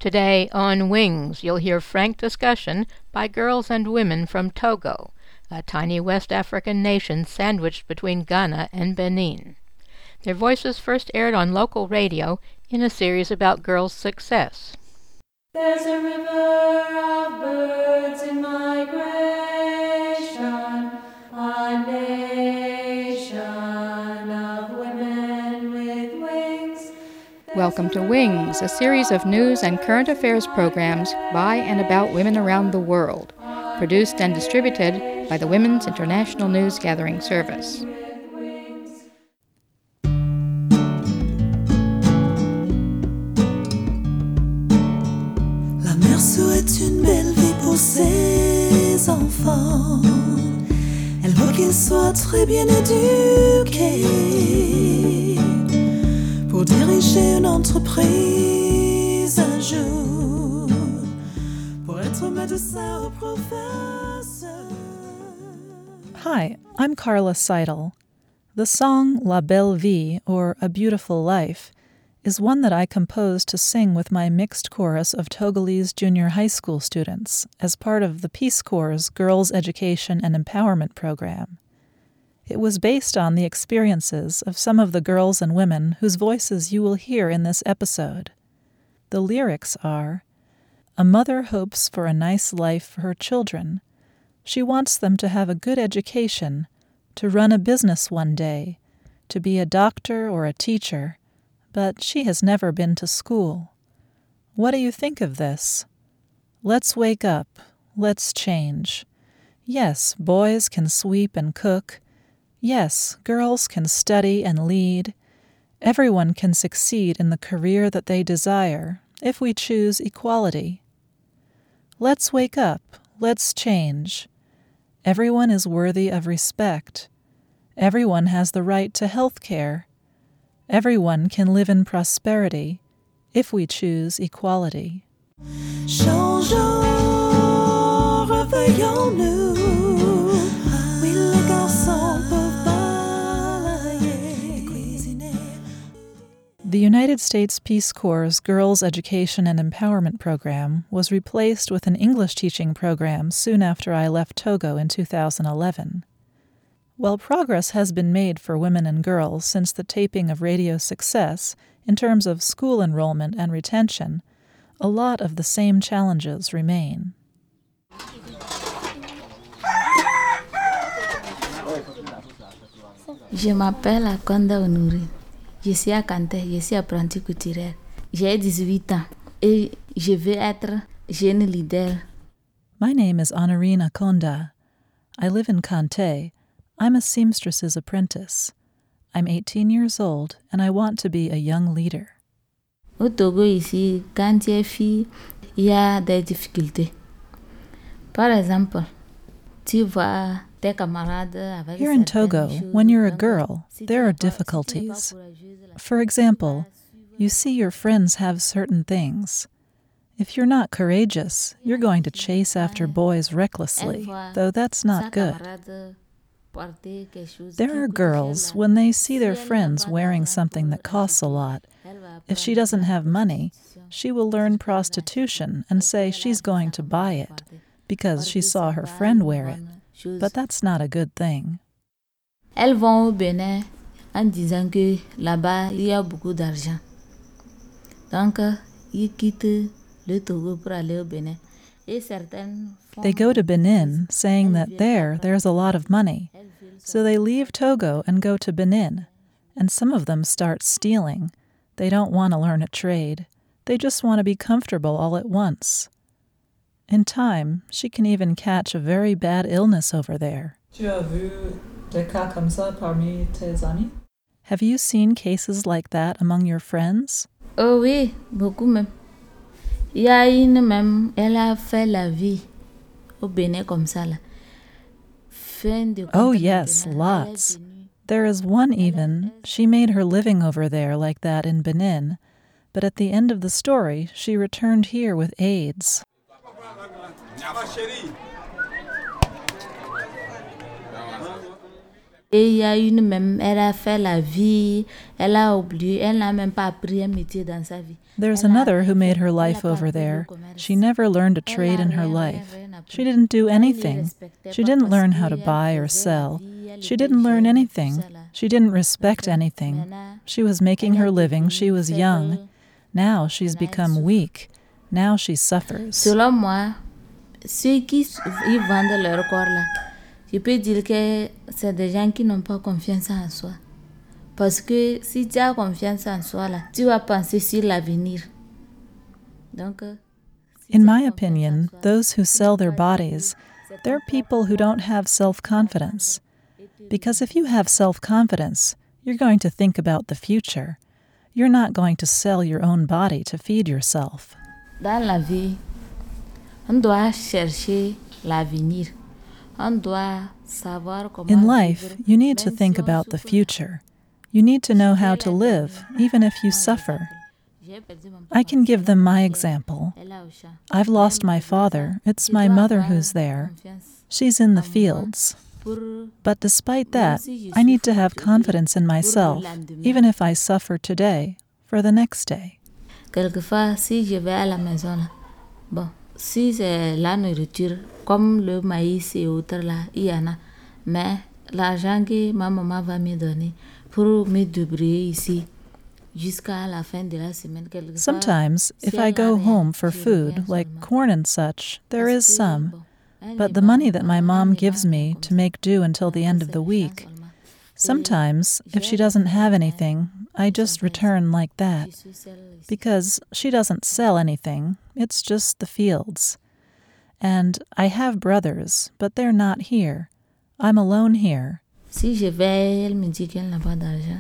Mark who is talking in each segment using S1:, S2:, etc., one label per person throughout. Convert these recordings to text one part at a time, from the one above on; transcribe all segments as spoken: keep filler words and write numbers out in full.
S1: Today on Wings, you'll hear frank discussion by girls and women from Togo, a tiny West African nation sandwiched between Ghana and Benin. Their voices first aired on local radio in a series about girls' success.
S2: There's a river of birds in migration, a nation of women with wings.
S3: Welcome to Wings, a series of news and current affairs programs by and about women around the world, produced and distributed by the Women's International News Gathering Service.
S4: La mère souhaite une belle vie pour ses enfants. Elle veut qu'ils soient très bien éduqués pour diriger une entreprise un jour, pour être médecin ou professeur.
S5: Hi, I'm Carla Seidel. The song La Belle Vie, or A Beautiful Life, is one that I composed to sing with my mixed chorus of Togolese junior high school students as part of the Peace Corps' Girls' Education and Empowerment Program. It was based on the experiences of some of the girls and women whose voices you will hear in this episode. The lyrics are, "A mother hopes for a nice life for her children. She wants them to have a good education, to run a business one day, to be a doctor or a teacher, but she has never been to school. What do you think of this? Let's wake up. Let's change. Yes, boys can sweep and cook. Yes, girls can study and lead. Everyone can succeed in the career that they desire if we choose equality. Let's wake up. Let's change. Everyone is worthy of respect. Everyone has the right to health care. Everyone can live in prosperity if we choose equality."
S4: Changeons, réveillons-nous. Oui, les garçons peuvent balayer et cuisiner.
S5: The United States Peace Corps' Girls' Education and Empowerment Program was replaced with an English teaching program soon after I left Togo in two thousand eleven. While progress has been made for women and girls since the taping of Radio Success in terms of school enrollment and retention, a lot of the same challenges remain.
S6: Je m'appelle Akonda Onouri. Je suis à Kanté, je suis apprentie couturière. J'ai dix-huit ans et je veux être jeune leader.
S5: My name is Honorine Akonda. I live in Kanté. I'm a seamstress's apprentice. I'm eighteen years old, and I want to be a young leader.
S6: Au Togo ici, quand tu es fille, il y a des difficultés. Par exemple, tu vois tes camarades avec
S5: Here in Togo, when you're a girl, there are difficulties. For example, you see your friends have certain things. If you're not courageous, you're going to chase after boys recklessly, though that's not good. There are girls, when they see their friends wearing something that costs a lot, if she doesn't have money, she will learn prostitution and say she's going to buy it because she saw her friend wear it. But that's not a good thing.
S6: Elles vont au Bénin en disant que là-bas, il y a beaucoup d'argent. Donc, ils quittent le Togo pour aller au Bénin.
S5: They go to Benin, saying that there, there's a lot of money. So they leave Togo and go to Benin, and some of them start stealing. They don't want to learn a trade. They just want to be comfortable all at once. In time, she can even catch a very bad illness over there.
S7: Tu as vu des cas comme ça parmi tes amis?
S5: Have you seen cases like that among your friends?
S6: Oh oui, beaucoup même. Il y a une même, elle a fait la vie au Bénin comme ça là.
S5: Oh yes, lots. There is one even, she made her living over there like that in Benin, but at the end of the story, she returned here with AIDS.
S6: Et il y a une même, elle a fait la vie, elle a oublié, elle n'a même pas appris un métier dans sa vie.
S5: There's another who made her life over there. She never learned a trade in her life. She didn't do anything. She didn't learn how to buy or sell. She didn't learn anything. She didn't respect anything. She was making her living. She was young. Now she's become weak. Now she suffers.
S6: Selon moi, ceux qui ils vendent leur corps là, je peux dire que c'est des gens qui n'ont pas confiance en soi. Parce que si tu as confiance en soi là, tu vas penser sur l'avenir. Donc,
S5: in my opinion, those who sell their bodies, they're people who don't have self-confidence. Because if you have self-confidence, you're going to think about the future. You're not going to sell your own body to feed yourself.
S6: Dans la vie, on doit chercher l'avenir. On doit savoir comment
S5: In life, you need to think about the future. You need to know how to live, even if you suffer. I can give them my example. I've lost my father. It's my mother who's there. She's in the fields. But despite that, I need to have confidence in myself, even if I suffer today, for the next day.
S6: Quelquefois, si je vais à la maison, là, bon, si c'est la nourriture, comme le maïs et autres là, il y en a. Mais l'argent que ma maman va me donner pour me débrouiller ici, jusqu'à la fin de la semaine.
S5: Sometimes, if I go home for food, like corn and such, there is some. But the money that my mom gives me to make do until the end of the week, sometimes, if she doesn't have anything, I just return like that. Because she doesn't sell anything, it's just the fields. And I have brothers, but they're not here. I'm alone here.
S6: Si je vais, elle me dit qu'elle n'a pas d'argent.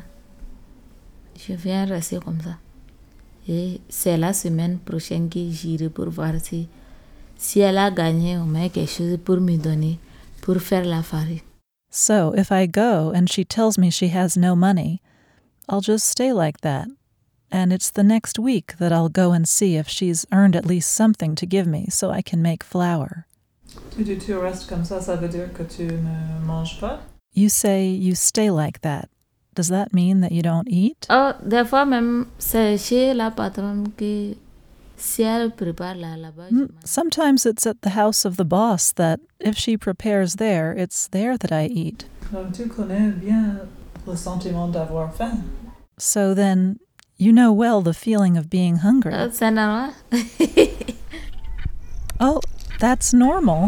S6: Je viens rester comme ça. Et c'est la semaine prochaine que j'irai pour voir si, si elle a gagné au moins quelque chose pour me donner, pour faire la farine.
S5: So if I go and she tells me she has no money, I'll just stay like that. And it's the next week that I'll go and see if she's earned at least something to give me so I can make flour.
S7: Tu dis tu restes comme ça, ça veut dire que tu ne manges pas?
S5: You say you stay like that. Does that mean that you don't eat?
S6: Oh, des fois même, c'est chez la patronne que si elle prépare là, là-bas.
S5: Mm, sometimes it's at the house of the boss that if she prepares there, it's there that I eat.
S7: Donc tu connais bien le sentiment d'avoir faim.
S5: So then, you know well the feeling of being hungry.
S6: Oh, c'est normal.
S5: Oh, that's normal.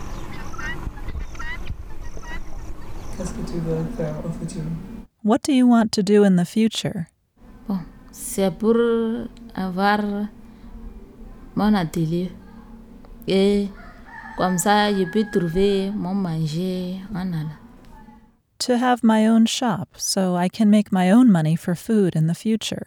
S7: Qu'est-ce que tu veux faire au futur?
S5: What do you want to do in the future?
S6: Bon, c'est pour avoir mon atelier. Et comme ça, je peux trouver mon manger en allant.
S5: To have my own shop, so I can make my own money for food in the future.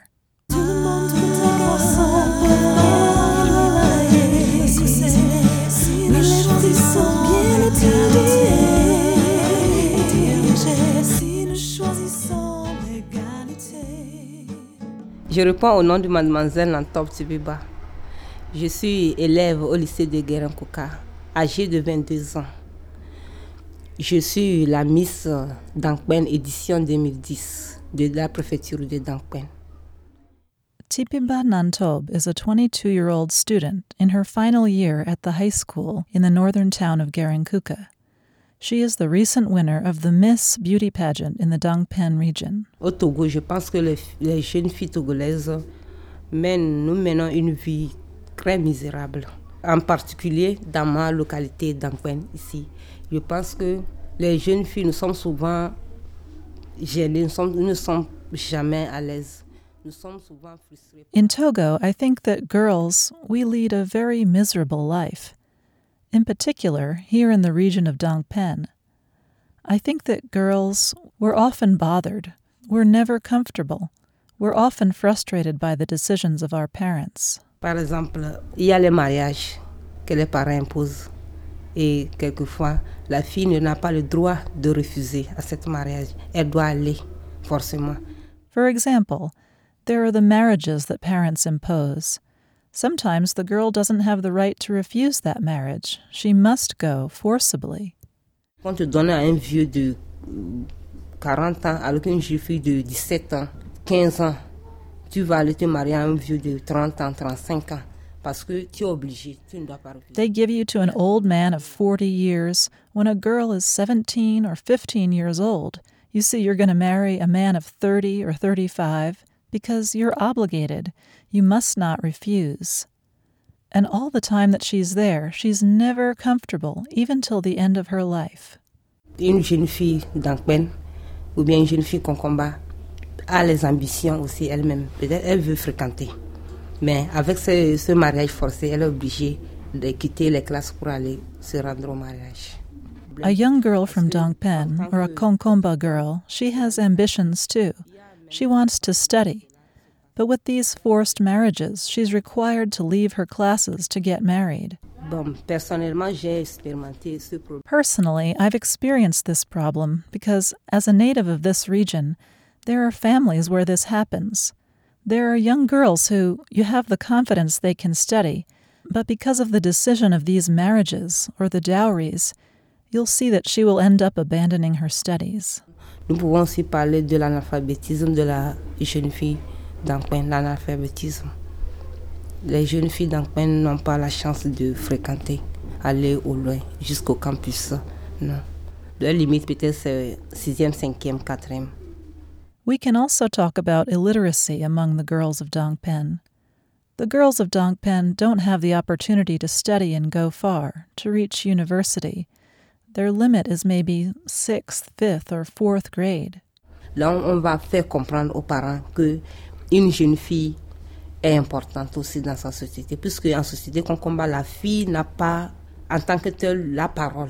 S8: Je réponds au nom de mademoiselle Lantop Tibiba. Je suis élève au lycée de Guérin-Kouka, âgée de vingt-deux ans. Je suis la Miss Dankwen édition deux mille dix de la préfecture de Dankwen.
S5: Tipiba Nantob is a twenty-two-year-old student in her final year at the high school in the northern town of Guérin-Kouka. She is the recent winner of the Miss Beauty pageant in the Dangpen region.
S8: Au Togo, je pense que les, les jeunes filles togolaises mènent, nous menons une vie très misérable. En particulier dans ma localité d'Angwen, ici. Je pense que les jeunes filles, nous sommes souvent gênées, nous, sommes, nous ne sommes jamais à l'aise. Nous sommes souvent frustrés.
S5: In Togo, I think that girls, we lead a very miserable life. In particular, here in the region of Dangpen, I think that girls, we're often bothered. We're never comfortable. We're often frustrated by the decisions of our parents.
S8: Par exemple, il y a les mariages que les parents imposent. Et quelquefois, la fille n'a pas le droit de refuser à ce mariage. Elle doit aller, forcément.
S5: For example, there are the marriages that parents impose. Sometimes the girl doesn't have the right to refuse that marriage. She must go forcibly.
S8: Quand tu donnes à un vieux de quarante ans avec une jeune fille de dix-sept ans, quinze ans. Tu vas aller te marier à un vieux de trente ans, trente-cinq ans. Parce que tu es obligé, tu ne dois pas refuser.
S5: They give you to an old man of forty years when a girl is seventeen or fifteen years old. You see, you're going to marry a man of thirty or thirty-five because you're obligated. You must not refuse. And all the time that she's there, she's never comfortable, even till the end of her life.
S8: Une jeune fille d'Angpen ou bien une jeune fille qu'on combat a les ambitions aussi elle-même. Peut-être elle veut fréquenter. Mais avec ce, ce mariage forcé, elle est obligée de quitter les classes pour aller se rendre au mariage.
S5: A young girl from Dongpen, or a Konkomba girl, she has ambitions too. She wants to study. But with these forced marriages, she's required to leave her classes to get married.
S8: Bon, personnellement, j'ai expérimenté ce problème.
S5: Personally, I've experienced this problem because, as a native of this region, there are families where this happens. There are young girls who you have the confidence they can study, but because of the decision of these marriages or the dowries, you'll see that she will end up abandoning her studies.
S8: Nous pouvons aussi parler de l'analphabétisme de la jeune fille d'Angpen, l'analphabétisme. Les jeunes filles d'Angpen n'ont pas la chance de fréquenter, aller au loin, jusqu'au campus. Non. Leur limite peut-être c'est sixième, cinquième, quatrième.
S5: We can also talk about illiteracy among the girls of Dongpen. The girls of Dongpen don't have the opportunity to study and go far, to reach university. Their limit is maybe sixth, fifth, or fourth grade.
S8: Là, on va faire comprendre aux parents que une jeune fille est importante aussi dans sa société, puisque en société qu'on combat, la fille n'a pas, en tant que telle, la parole.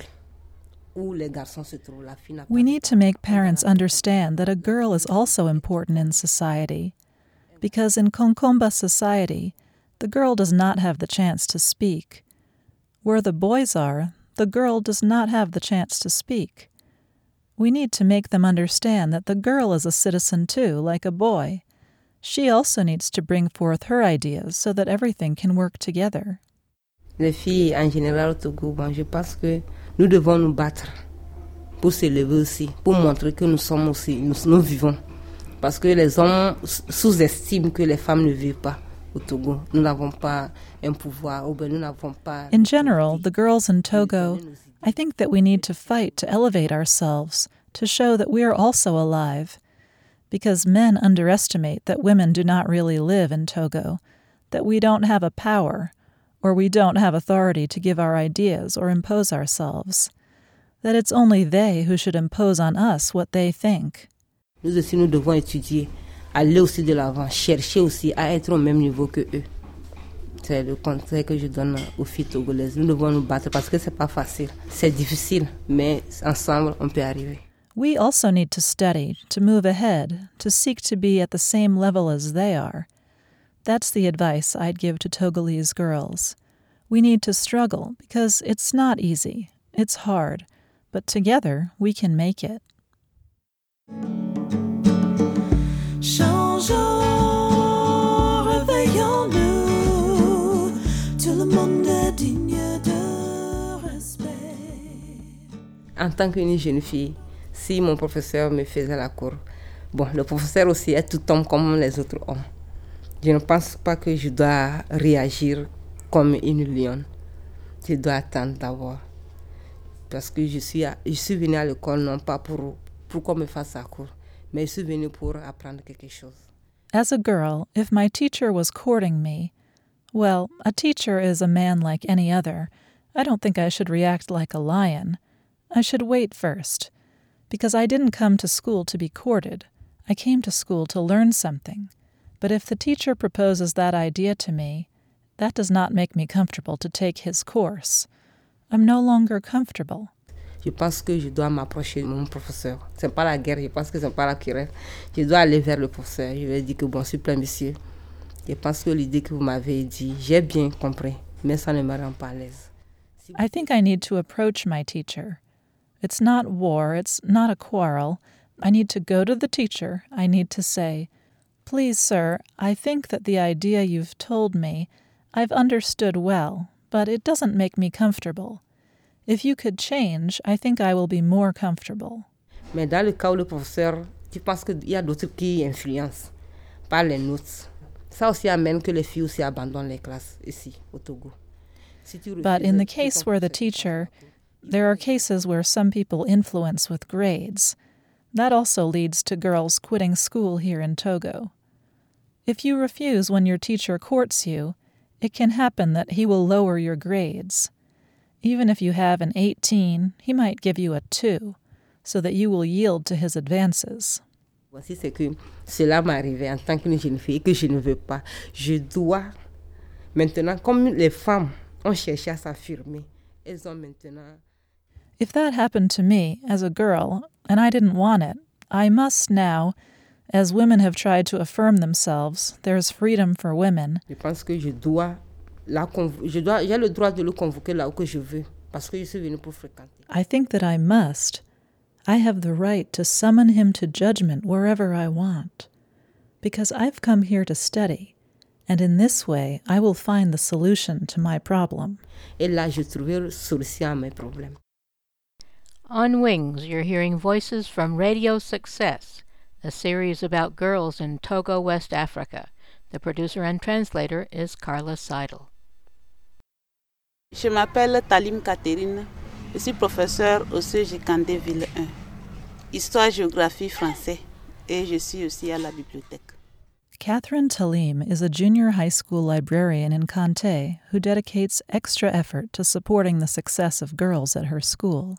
S8: Où les garçons se trouvent, la fille n'a pas.
S5: We need to make parents understand that a girl is also important in society, because in Konkomba society, the girl does not have the chance to speak. Where the boys are, the girl does not have the chance to speak. We need to make them understand that the girl is a citizen too, like a boy. She also needs to bring forth her ideas so that everything can work together.
S8: Les filles en général au Togo, bon, je pense que nous devons nous battre pour se lever aussi, pour montrer que nous sommes aussi, nous, nous vivons. Parce que les hommes sous-estiment que les femmes ne vivent pas au Togo. Nous n'avons pas un pouvoir, ou bien nous n'avons pas...
S5: In general, the girls in Togo, I think that we need to fight to elevate ourselves, to show that we are also alive. Because men underestimate that women do not really live in Togo, that we don't have a power, or we don't have authority to give our ideas or impose ourselves, that it's only they who should impose on us what they think.
S8: Nous aussi, nous devons étudier, aller aussi de l'avant, chercher aussi à être au même niveau que eux. C'est le conseil que je donne aux filles togolaises. Nous devons nous battre parce que c'est pas facile. C'est difficile, mais ensemble, on peut arriver.
S5: We also need to study, to move ahead, to seek to be at the same level as they are. That's the advice I'd give to Togolese girls. We need to struggle because it's not easy, it's hard, but together we can make it.
S4: Changeons, réveillons-nous, tout le monde est digne de respect.
S8: En tant qu'une jeune fille, si mon professeur me faisait la cour, bon, le professeur aussi est tout homme comme les autres hommes. Je ne pense pas que je dois réagir comme une lionne. Je dois attendre d'abord. Parce que je suis, à, je suis venue à l'école non pas pour, pour qu'on me fasse la cour, mais je suis venue pour apprendre quelque chose.
S5: As a girl, if my teacher was courting me, well, a teacher is a man like any other. I don't think I should react like a lion. I should wait first. Because I didn't come to school to be courted. I came to school to learn something. But if the teacher proposes that idea to me, that does not make me comfortable to take his course. I'm no longer comfortable.
S8: Je pense que je dois m'approcher de mon professeur. Ce n'est pas la guerre, je pense que ce n'est pas la querelle. Je dois aller vers le professeur. Je vais dire que bon, s'il vous plaît, monsieur, je pense que l'idée que vous m'avez dit, j'ai bien compris, mais ça ne me rend pas à l'aise.
S5: I think I need to approach my teacher. It's not war, it's not a quarrel. I need to go to the teacher. I need to say, "Please, sir, I think that the idea you've told me, I've understood well, but it doesn't make me comfortable. If you could change, I think I will be more comfortable."
S8: Mais dans le cas où le professeur, tu penses qu'il y a d'autres qui influencent par les notes. Ça aussi amène que les filles aussi abandonnent les classes ici, au Togo. Si tu
S5: But
S8: refuses
S5: in the
S8: de-
S5: case where the teacher, there are cases where some people influence with grades. That also leads to girls quitting school here in Togo. If you refuse when your teacher courts you, it can happen that he will lower your grades. Even if you have an eighteen, he might give you a two, so that you will yield to his advances.
S8: Voici c'est que cela m'est arrivé en tant qu'une jeune fille et que je ne veux pas. Je dois maintenant, comme les femmes ont cherché à s'affirmer, elles ont maintenant...
S5: If that happened to me as a girl, and I didn't want it, I must now, as women have tried to affirm themselves, there's freedom for women,
S8: Je pense que je dois, la conv- je dois, j'ai le droit de le convoquer là où que je veux, parce que je suis venue pour fréquenter.
S5: I think that I must. I have the right to summon him to judgment wherever I want, because I've come here to study, and in this way I will find the solution to my problem.
S8: Et là, je trouvais solution à mes problèmes.
S1: On Wings, you're hearing voices from Radio Success, a series about girls in Togo, West Africa. The producer and translator is Carla Seidel.
S9: Je m'appelle Talim Catherine. Je suis professeure au C E G Kandé Ville un, Histoire, Géographie, Français, et je suis aussi à la bibliothèque.
S5: Catherine Talim is a junior high school librarian in Kante who dedicates extra effort to supporting the success of girls at her school.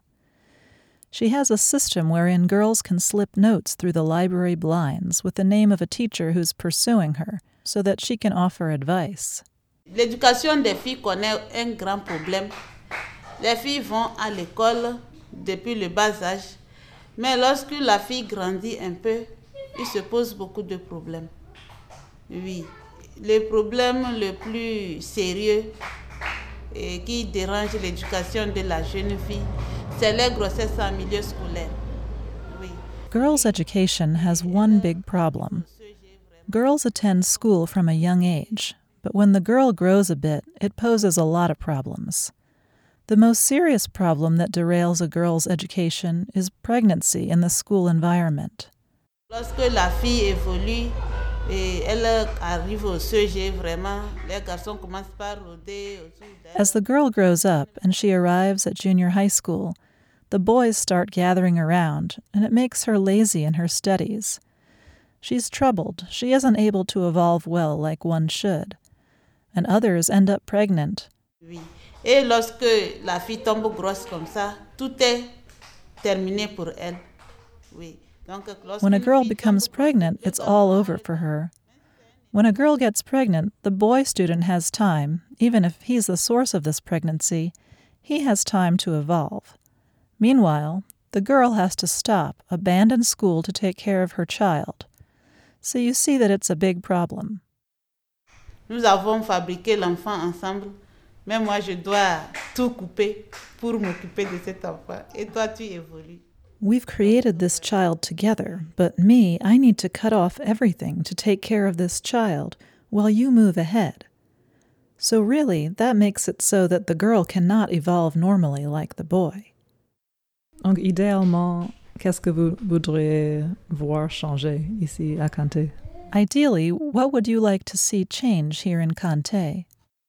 S5: She has a system wherein girls can slip notes through the library blinds with the name of a teacher who's pursuing her so that she can offer advice.
S9: L'éducation des filles connaît un grand problème. Les filles vont à l'école depuis le bas âge, mais lorsque la fille grandit un peu, il se pose beaucoup de problèmes. Oui, le problème le plus sérieux et qui dérange l'éducation de la jeune fille, c'est les grossesses en milieu scolaire. Oui.
S5: Girls' education has one big problem. Girls attend school from a young age, but when the girl grows a bit, it poses a lot of problems. The most serious problem that derails a girl's education is pregnancy in the school environment.
S9: Lorsque la fille évolue et elle arrive au C E G, vraiment, les garçons commencent par rôder autour d'elle.
S5: As the girl grows up and she arrives at junior high school, the boys start gathering around, and it makes her lazy in her studies. She's troubled. She isn't able to evolve well like one should. And others end up pregnant.
S9: Oui. Et lorsque la fille tombe grosse comme ça, tout est terminé pour elle. Oui. Donc,
S5: When a girl becomes pregnant, it's all over for her. When a girl gets pregnant, the boy student has time, even if he's the source of this pregnancy, he has time to evolve. Meanwhile, the girl has to stop, abandon school to take care of her child. So you see that it's a big problem.
S9: Nous avons fabriqué l'enfant ensemble, mais moi je dois tout couper pour m'occuper de cet enfant. Et toi, tu évolues.
S5: We've created this child together, but me, I need to cut off everything to take care of this child while you move ahead. So really, that makes it so that the girl cannot evolve normally like the boy.
S7: Donc, idéalement, qu'est-ce que vous voudriez voir changer ici à Kante?
S5: Ideally, what would you like to see change here in Kante?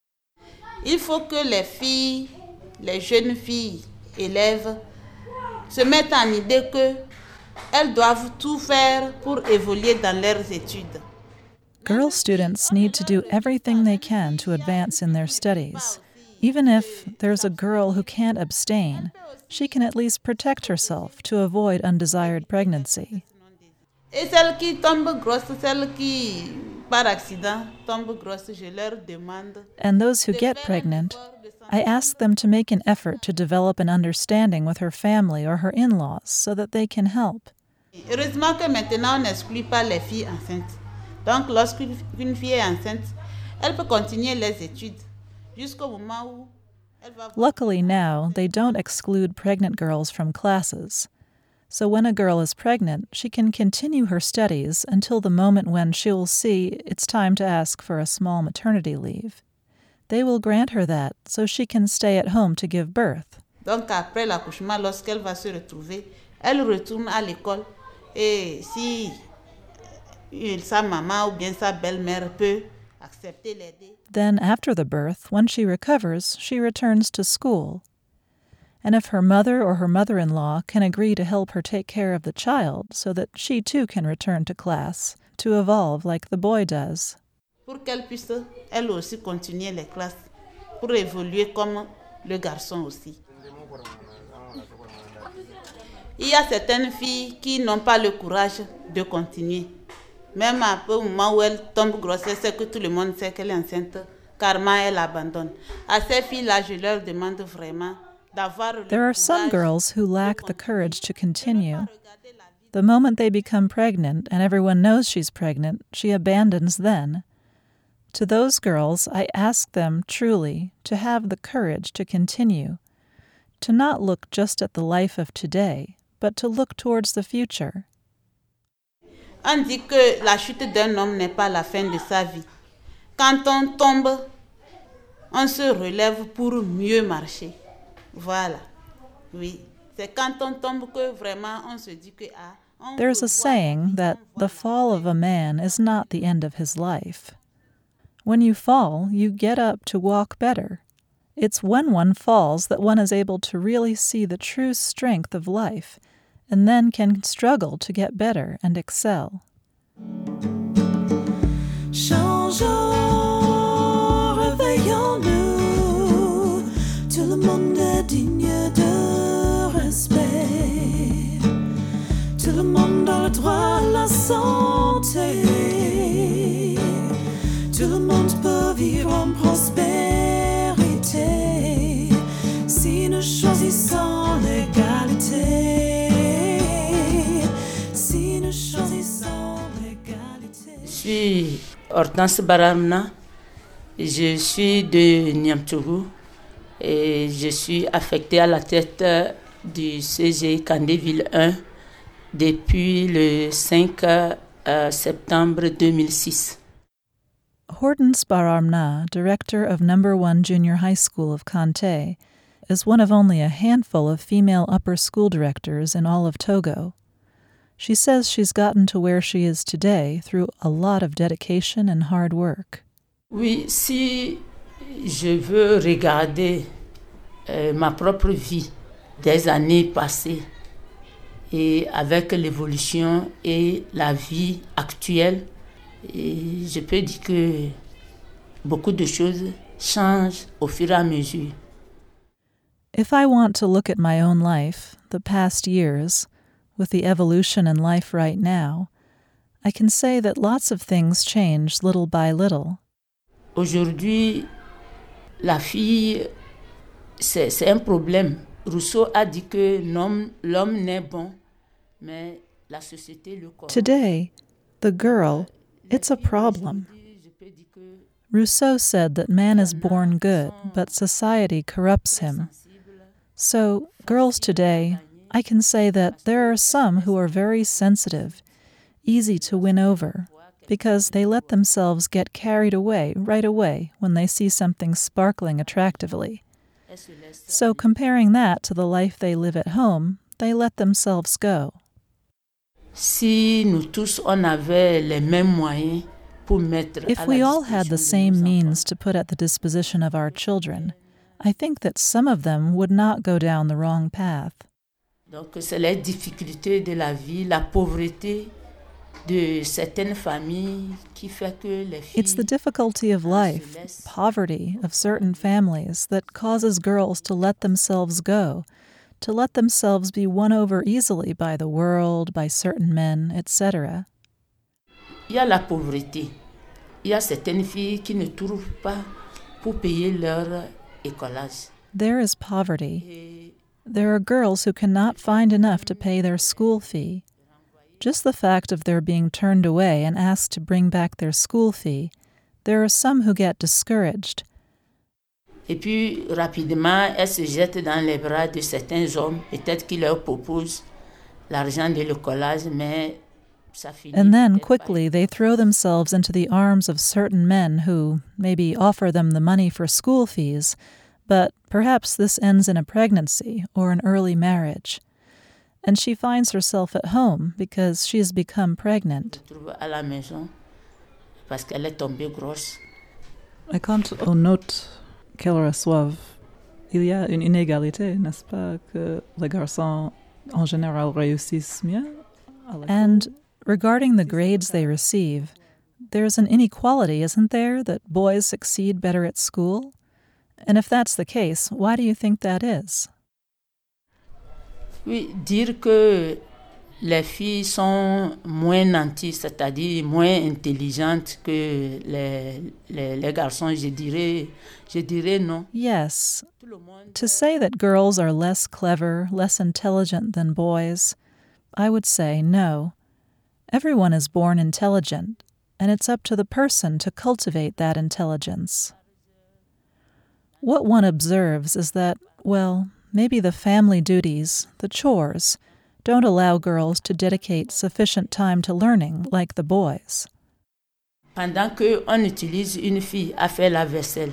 S9: Il faut que les filles, les jeunes filles, élèves, se mettent en idée qu'elles doivent tout faire pour évoluer dans leurs études.
S5: Girl students need to do everything they can to advance in their studies. Even if there's a girl who can't abstain, she can at least protect herself to avoid undesired pregnancy.
S9: Et celles qui tombent grosses, celles qui, par accident, tombent grosses, je leur demande.
S5: And those who get pregnant, I ask them to make an effort to develop an understanding with her family or her in-laws so that they can help.
S9: Heureusement que maintenant on n'exclut pas les filles enceintes. Donc lorsqu'une fille est enceinte, elle peut continuer les études jusqu'au moment où elle va.
S5: Luckily now, they don't exclude pregnant girls from classes. So when a girl is pregnant, she can continue her studies until the moment when she'll see it's time to ask for a small maternity leave. They will grant her that so she can stay at home to give birth.
S9: Donc après l'accouchement, lorsqu'elle va se retrouver, Elle retourne à l'école et si sa maman ou bien sa belle-mère peut accepter l'aider.
S5: Then, after the birth, when she recovers, she returns to school. And if her mother or her mother-in-law can agree to help her take care of the child so that she too can return to class, to evolve like the boy does.
S9: Pour qu'elle puisse, elle aussi, continuer les classes, pour évoluer comme le garçon aussi. Il y a certaines filles qui n'ont pas le courage de continuer. Même après au moment où elle tombe grossesse, c'est que tout le monde sait qu'elle est enceinte, carrément elle abandonne. À ces filles-là, je leur demande vraiment d'avoir le
S5: There are some girls who lack the courage to continue. The moment they become pregnant and everyone knows she's pregnant, she abandons then. To those girls, I ask them truly to have the courage to continue, to not look just at the life of today, but to look towards the future.
S9: On dit que la chute d'un homme n'est pas la fin de sa vie. Quand on tombe, on se relève pour mieux marcher. Voilà. Oui. C'est quand on tombe que vraiment on se dit que ah.
S5: There's a saying that the fall of a man is not the end of his life. When you fall, you get up to walk better. It's when one falls that one is able to really see the true strength of life, and then can struggle to get better and excel.
S4: Changeons, réveillons-nous, tout le monde est digne de respect, tout le monde a le droit à la santé, tout le monde peut vivre en prospérité, si nous choisissons l'égalité, si nous choisissons l'égalité.
S10: Je suis Hortense Baramna, je suis de Niamtougou et je suis affectée à la tête du C G Kandéville un depuis le cinq septembre deux mille six.
S5: Hortense Baramna, director of Number One Junior High School of Kanté, is one of only a handful of female upper school directors in all of Togo. She says she's gotten to where she is today through a lot of dedication and hard work.
S10: Oui, si je veux regarder euh, ma propre vie des années passées et avec l'évolution et la vie actuelle, et je peux dire que beaucoup de choses changent au fur et à mesure.
S5: If I want to look at my own life, the past years, with the evolution in life right now, I can say that lots of things change little by little.
S10: Aujourd'hui, la fille, c'est, c'est un problème. Rousseau a dit que l'homme, l'homme naît bon, mais la société le corrompt.
S5: Today, the girl, it's a problem. Rousseau said that man is born good, but society corrupts him. So, girls today, I can say that there are some who are very sensitive, easy to win over, because they let themselves get carried away right away when they see something sparkling attractively. So, comparing that to the life they live at home, they let themselves go.
S10: Si nous tous on avait les mêmes moyens pour mettre
S5: If we all had the same means to put at the disposition of our children, I think that some of them would not go down the wrong path.
S10: Donc c'est les difficultés de la vie, la pauvreté de certaines familles qui fait que les filles.
S5: It's the difficulty of life, poverty of certain families that causes girls to let themselves go, to let themselves be won over easily by the world, by certain men, et cetera.
S10: Il y a la pauvreté. Il y a certaines filles qui ne trouvent pas pour payer leur écolage.
S5: There is poverty. There are girls who cannot find enough to pay their school fee. Just the fact of their being turned away and asked to bring back their school fee, there are some who get discouraged.
S10: Et puis, rapidement, elles se jettent dans les bras de certains hommes, peut-être qui leur proposent l'argent de l'écolage, mais ça finit.
S5: And then, quickly, they throw themselves into the arms of certain men who maybe offer them the money for school fees, but perhaps this ends in a pregnancy or an early marriage. and she finds herself at home because she has become pregnant.
S7: Et quant aux notes qu'elles reçoivent, il y a une inégalité, n'est-ce pas, que les garçons en général réussissent mieux à l'école?
S5: And regarding the grades they receive, there's an inequality, isn't there, that boys succeed better at school? And if that's the case, why do you think that is?
S10: Oui, dire que les filles sont moins nanties, c'est-à-dire moins intelligentes que les, les, les garçons, je dirais, je dirais non.
S5: Yes. To say that girls are less clever, less intelligent than boys, I would say no. Everyone is born intelligent, and it's up to the person to cultivate that intelligence. What one observes is that, well, maybe the family duties, the chores, don't allow girls to dedicate sufficient time to learning like the boys.
S10: Pendant qu'on utilise une fille à faire la vaisselle,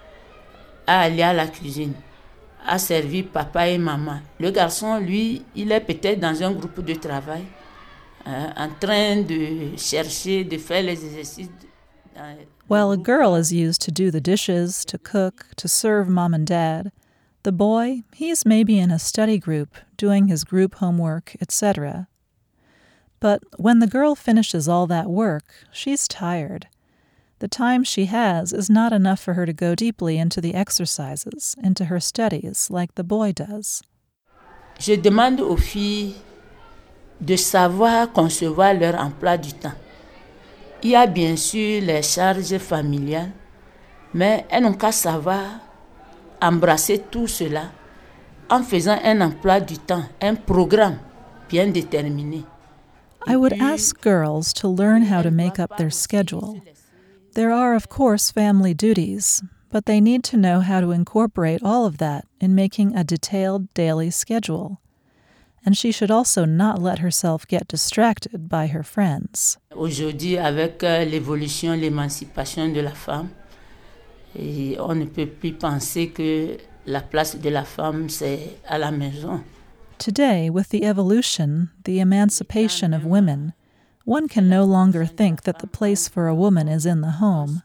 S10: à aller à la cuisine, à servir papa et maman, le garçon, lui, il est peut-être dans un groupe de travail, euh, en train de chercher, de faire les exercices.
S5: While a girl is used to do the dishes, to cook, to serve mom and dad, the boy, he's maybe in a study group, doing his group homework, et cetera. But when the girl finishes all that work, she's tired. The time she has is not enough for her to go deeply into the exercises, into her studies, like the boy does.
S10: Je demande aux filles de savoir concevoir leur emploi du temps. Il y a bien sûr les charges familiales, mais elles n'ont qu'à savoir embrasser tout cela en faisant un emploi du temps, un programme bien déterminé.
S5: I would ask girls to learn how to make up their schedule. There are, of course, family duties, but they need to know how to incorporate all of that in making a detailed daily schedule. And she should also not let herself get distracted by her friends.
S10: Aujourd'hui, avec l'évolution, l'émancipation de la femme, et on ne peut plus penser que la place de la femme, c'est à la maison.
S5: Today, with the evolution, the emancipation of women, one can no longer think that the place for a woman is in the home.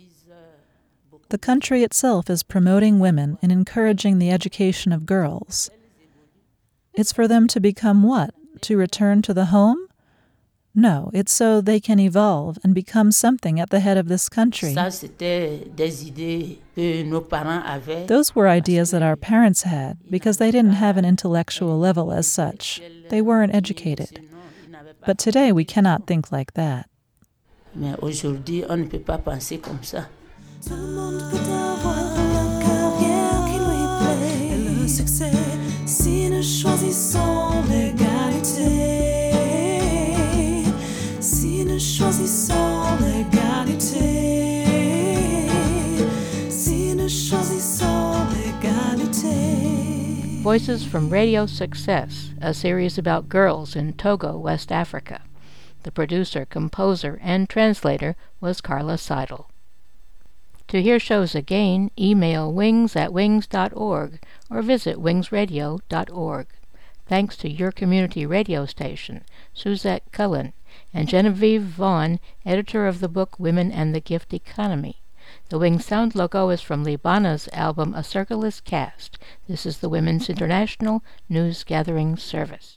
S5: The country itself is promoting women and encouraging the education of girls. It's for them to become what? To return to the home? No, it's so they can evolve and become something at the head of this country.
S10: Ça, c'était des idées que nos parents avaient.
S5: Those were ideas that our parents had because they didn't have an intellectual level as such. They weren't educated. But today we cannot think like that.
S10: Mais aujourd'hui, on ne peut pas penser comme ça.
S4: Tout le monde peut avoir la carrière qui lui plaît et le succès si nous choisissons l'égalité. Si nous choisissons l'égalité. Si nous choisissons l'égalité.
S1: Voices from Radio Success, a series about girls in Togo, West Africa. The producer, composer, and translator was Carla Seidel. To hear shows again, email wings at wings dot org or visit wings radio dot org. Thanks to your community radio station, Suzette Cullen, and Genevieve Vaughn, editor of the book Women and the Gift Economy. The Wings sound logo is from Libana's album A Circle is Cast. This is the Women's International News Gathering Service.